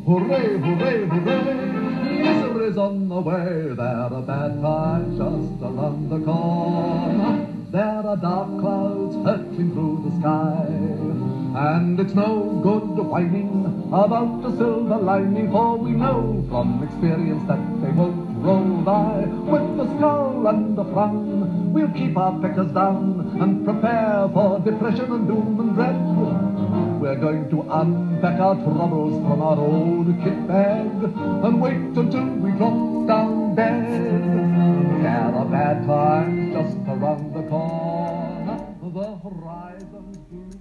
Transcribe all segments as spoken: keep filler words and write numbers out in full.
Hooray, hooray, hooray, misery's on the way. There are bad times just around the corner. There are dark clouds hurtling through the sky. And it's no good whining about the silver lining, for we know from experience that they won't roll by. With a scowl and a frown, we'll keep our pickers down and prepare for depression and doom and dread. We're going to unpack our troubles from our old kit bag and wait until we drop down dead. There are bad times just around the corner, the horizon's gloomy.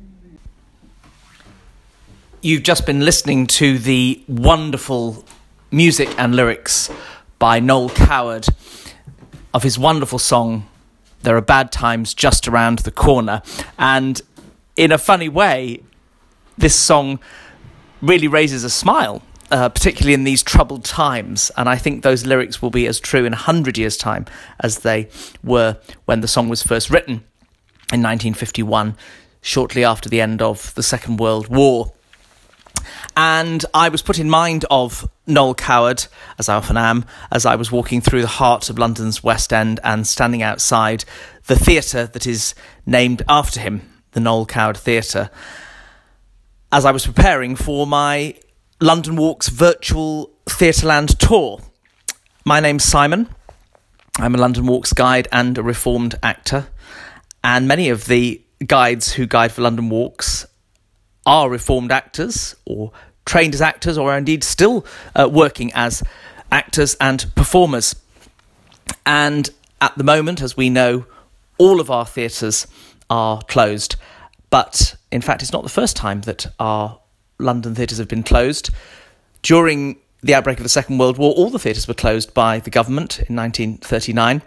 You've just been listening to the wonderful music and lyrics by Noel Coward of his wonderful song, There Are Bad Times Just Around the Corner. And in a funny way, this song really raises a smile, uh, particularly in these troubled times. And I think those lyrics will be as true in a hundred years' time as they were when the song was first written in nineteen fifty-one, shortly after the end of the Second World War. And I was put in mind of Noel Coward, as I often am, as I was walking through the heart of London's West End and standing outside the theatre that is named after him, the Noel Coward Theatre, as I was preparing for my London Walks virtual Theatreland tour. My name's Simon. I'm a London Walks guide and a reformed actor, and many of the guides who guide for London Walks are reformed actors or trained as actors, or are indeed still uh, working as actors and performers. And at the moment, as we know, all of our theatres are closed. But in fact, it's not the first time that our London theatres have been closed. During the outbreak of the Second World War, all the theatres were closed by the government in nineteen thirty-nine.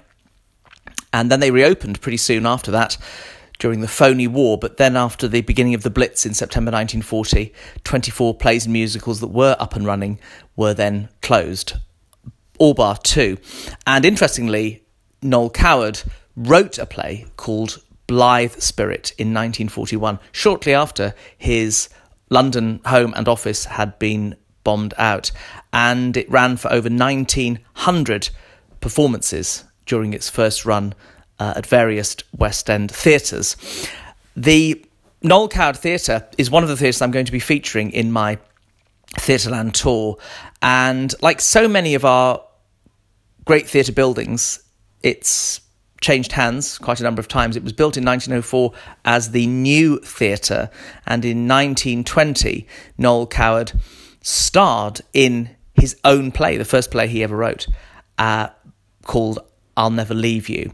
And then they reopened pretty soon after that, during the phony war. But then after the beginning of the Blitz in September nineteen forty, twenty-four plays and musicals that were up and running were then closed, all bar two. And interestingly, Noel Coward wrote a play called Blithe Spirit in nineteen forty-one, shortly after his London home and office had been bombed out. And it ran for over nineteen hundred performances during its first run Uh, at various West End theatres. The Noel Coward Theatre is one of the theatres I'm going to be featuring in my Theatreland tour. And like so many of our great theatre buildings, it's changed hands quite a number of times. It was built in nineteen oh four as the New Theatre, and in nineteen twenty, Noel Coward starred in his own play, the first play he ever wrote, uh, called I'll Never Leave You.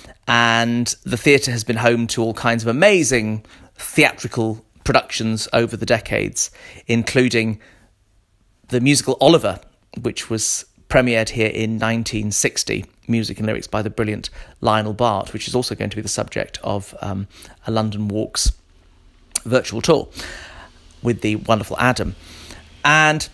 And the theatre has been home to all kinds of amazing theatrical productions over the decades, including the musical Oliver, which was premiered here in nineteen sixty, music and lyrics by the brilliant Lionel Bart, which is also going to be the subject of um, a London Walks virtual tour with the wonderful Adam. And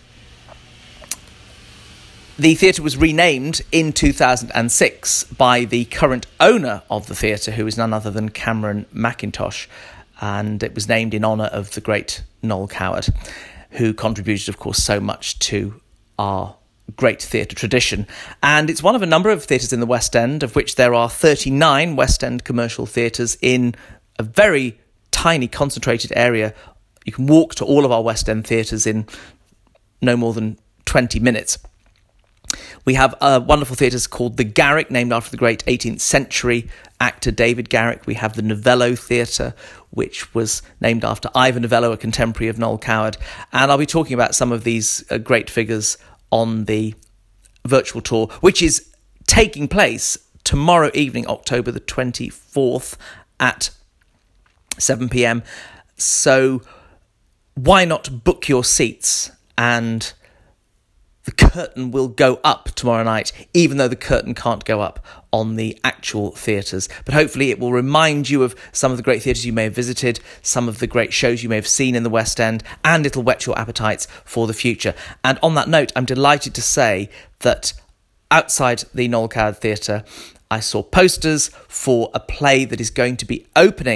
the theatre was renamed in two thousand six by the current owner of the theatre, who is none other than Cameron Mackintosh, and it was named in honour of the great Noel Coward, who contributed, of course, so much to our great theatre tradition. And it's one of a number of theatres in the West End, of which there are thirty-nine West End commercial theatres in a very tiny, concentrated area. You can walk to all of our West End theatres in no more than twenty minutes. We have a wonderful theatres called the Garrick, named after the great eighteenth century actor David Garrick. We have the Novello Theatre, which was named after Ivor Novello, a contemporary of Noel Coward. And I'll be talking about some of these uh, great figures on the virtual tour, which is taking place tomorrow evening, October the twenty-fourth at seven p.m. So why not book your seats? And the curtain will go up tomorrow night, even though the curtain can't go up on the actual theatres. But hopefully it will remind you of some of the great theatres you may have visited, some of the great shows you may have seen in the West End, and it'll whet your appetites for the future. And on that note, I'm delighted to say that outside the Noel Coward Theatre, I saw posters for a play that is going to be opening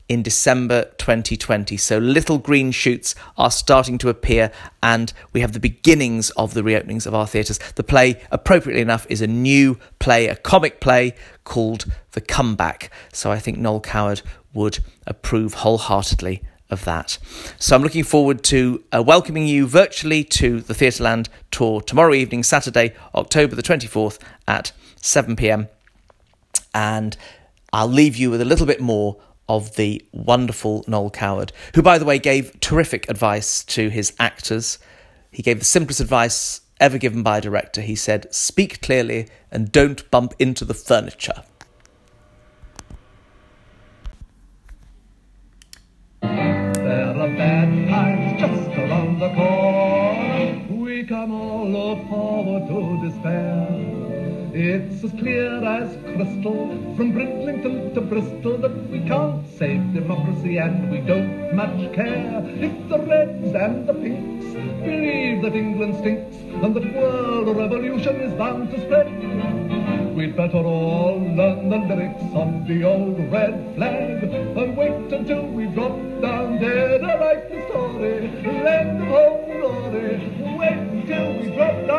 in December twenty twenty. So little green shoots are starting to appear, and we have the beginnings of the reopenings of our theatres. The play, appropriately enough, is a new play, a comic play called The Comeback. So I think Noel Coward would approve wholeheartedly of that. So I'm looking forward to uh, welcoming you virtually to the Theatreland tour tomorrow evening, Saturday, October the twenty-fourth at seven p.m. And I'll leave you with a little bit more of the wonderful Noel Coward, who, by the way, gave terrific advice to his actors. He gave the simplest advice ever given by a director. He said, speak clearly and don't bump into the furniture. There are bad times just around the corner. We can all look forward to despair. It's as clear as crystal from Bridlington to Bristol that we can't save democracy and we don't much care if the Reds and the Pinks believe that England stinks and that world revolution is bound to spread. We'd better all learn the lyrics of the old red flag and wait until we drop down dead to write the story. Land of home glory, wait till we drop down